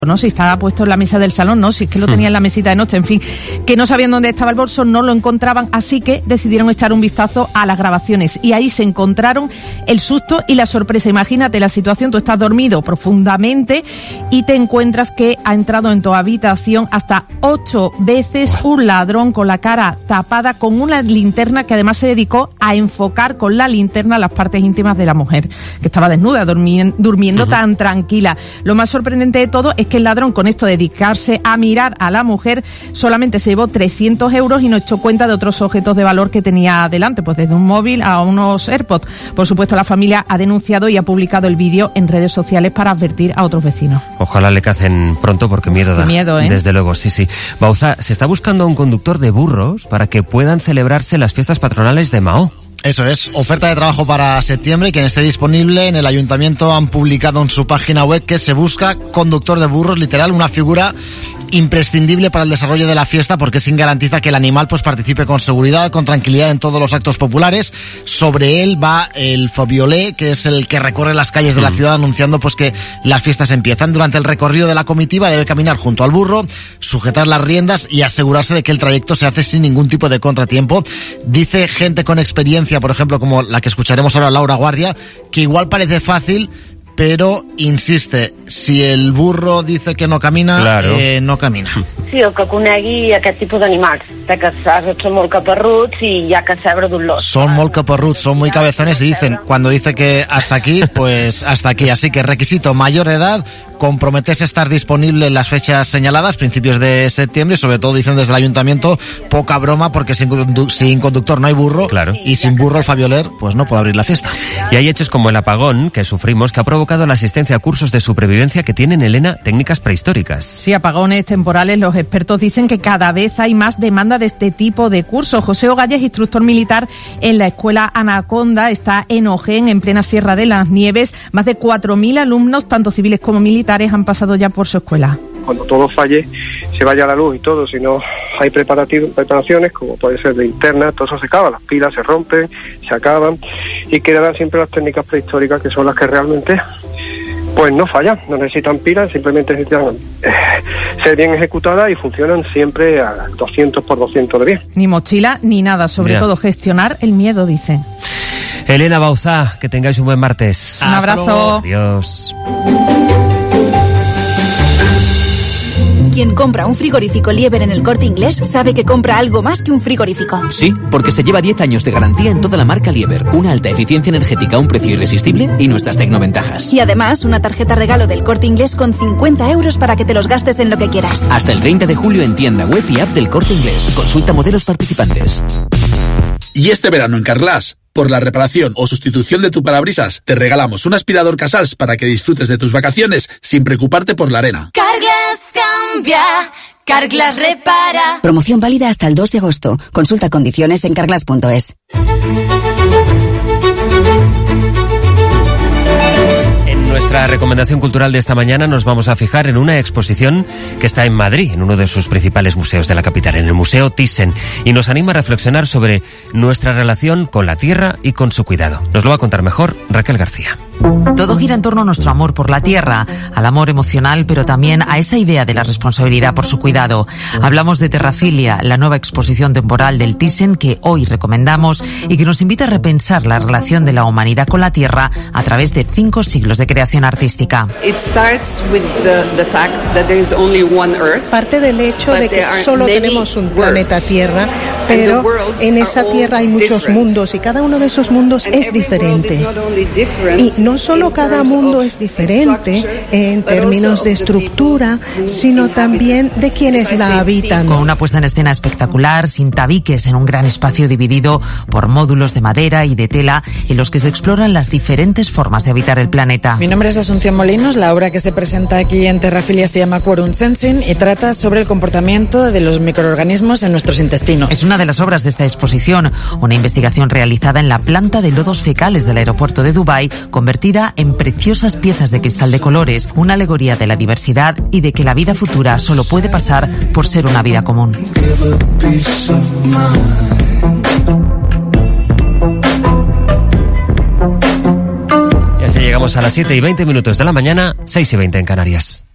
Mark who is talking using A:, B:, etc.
A: no, si estaba puesto en la mesa del salón, no, si es que lo tenía en la mesita de noche, en fin, que no sabían dónde estaba el bolso, no lo encontraban, así que decidieron echar un vistazo a las grabaciones y ahí se encontraron el susto y la sorpresa. Imagínate la situación, tú estás dormido profundamente y te encuentras que ha entrado en tu habitación hasta 8 veces un ladrón con la cara tapada con una linterna que además se dedicó a enfocar con la linterna las partes íntimas de la mujer, que estaba desnuda, durmiendo tan tranquila. Lo más sorprendente de todo es que el ladrón, con esto de dedicarse a mirar a la mujer, solamente se llevó 300 euros y no echó cuenta de otros objetos de valor que tenía delante, pues desde un móvil a unos AirPods. Por supuesto, la familia ha denunciado y ha publicado el vídeo en redes sociales para advertir a otros vecinos.
B: Ojalá le cacen pronto porque miedo da.
A: Qué miedo, ¿eh?
B: Desde luego, sí. Bauzá, se está buscando un conductor de burros para que puedan celebrarse las fiestas patronales de Mahó.
C: Eso es, oferta de trabajo para septiembre. Quien esté disponible en el ayuntamiento han publicado en su página web que se busca conductor de burros, literal, una figura imprescindible para el desarrollo de la fiesta porque sin garantiza que el animal pues participe con seguridad, con tranquilidad en todos los actos populares. Sobre él va el Fabiolet, que es el que recorre las calles de la ciudad anunciando pues que las fiestas empiezan. Durante el recorrido de la comitiva debe caminar junto al burro, sujetar las riendas y asegurarse de que el trayecto se hace sin ningún tipo de contratiempo. Dice gente con experiencia, por ejemplo, como la que escucharemos ahora, Laura Guardia, que igual parece fácil, pero insiste, si el burro dice que no camina, claro, no camina.
D: Sí, el que conegui aquest tipus d'animals, de que són molt caparruts i hi ha que saber d'un lot.
C: Son molt caparruts, son muy cabezones y dicen, cuando dice que hasta aquí, pues hasta aquí. Así que requisito mayor de edad, comprometerse a estar disponible en las fechas señaladas, principios de septiembre, y sobre todo dicen desde el ayuntamiento, poca broma porque sin conductor no hay burro,
B: claro,
C: y sin burro el Fabioler pues no puede abrir la fiesta.
B: Y hay hechos como el apagón que sufrimos que ha provocado la asistencia a cursos de supervivencia que tienen, Elena, técnicas prehistóricas.
A: Sí, apagones temporales, los expertos dicen que cada vez hay más demanda de este tipo de cursos. José Ogalles, instructor militar en la escuela Anaconda, está en Ojén, en plena Sierra de las Nieves. Más de 4.000 alumnos, tanto civiles como militares, han pasado ya por su escuela.
E: Cuando todo falle, se vaya la luz y todo, si no hay preparaciones, como puede ser linterna, todo eso se acaba, las pilas se rompen, se acaban, y quedarán siempre las técnicas prehistóricas, que son las que realmente pues no fallan, no necesitan pilas, simplemente necesitan ser bien ejecutadas y funcionan siempre a 200x200 de bien.
A: Ni mochila ni nada, sobre todo gestionar el miedo, dicen.
B: Elena Bauzá, que tengáis un buen martes.
A: Un abrazo.
B: Adiós.
F: Quien compra un frigorífico Liebherr en el Corte Inglés sabe que compra algo más que un frigorífico.
G: Sí, porque se lleva 10 años de garantía en toda la marca Liebherr, una alta eficiencia energética a un precio irresistible y nuestras tecnoventajas.
F: Y además, una tarjeta regalo del Corte Inglés con 50 euros para que te los gastes en lo que quieras.
G: Hasta el 30 de julio en tienda web y app del Corte Inglés. Consulta modelos participantes.
H: Y este verano en Carglass, por la reparación o sustitución de tu parabrisas, te regalamos un aspirador Casals para que disfrutes de tus vacaciones sin preocuparte por la arena.
I: Carglass cambia, Carglass repara.
J: Promoción válida hasta el 2 de agosto. Consulta condiciones en carglass.es.
B: Nuestra recomendación cultural de esta mañana nos vamos a fijar en una exposición que está en Madrid, en uno de sus principales museos de la capital, en el Museo Thyssen, y nos anima a reflexionar sobre nuestra relación con la tierra y con su cuidado. Nos lo va a contar mejor Raquel García.
K: Todo gira en torno a nuestro amor por la tierra, al amor emocional, pero también a esa idea de la responsabilidad por su cuidado. Hablamos de Terrafilia, la nueva exposición temporal del Thyssen que hoy recomendamos y que nos invita a repensar la relación de la humanidad con la tierra a través de 5 siglos de creación artística.
L: Parte del hecho de que solo tenemos un planeta Tierra, pero en esa Tierra hay muchos mundos y cada uno de esos mundos es diferente. Y no solo cada mundo es diferente en términos de estructura, sino también de quienes la habitan.
K: Con una puesta en escena espectacular, sin tabiques, en un gran espacio dividido por módulos de madera y de tela en los que se exploran las diferentes formas de habitar el planeta.
M: Mi nombre es Asunción Molinos, la obra que se presenta aquí en Terrafilia se llama Quorum Sensing y trata sobre el comportamiento de los microorganismos en nuestros intestinos.
K: Es una de las obras de esta exposición, una investigación realizada en la planta de lodos fecales del aeropuerto de Dubái, convertida en preciosas piezas de cristal de colores, una alegoría de la diversidad y de que la vida futura solo puede pasar por ser una vida común.
B: Ya llegamos a las 7:20 de la mañana, 6:20 en Canarias.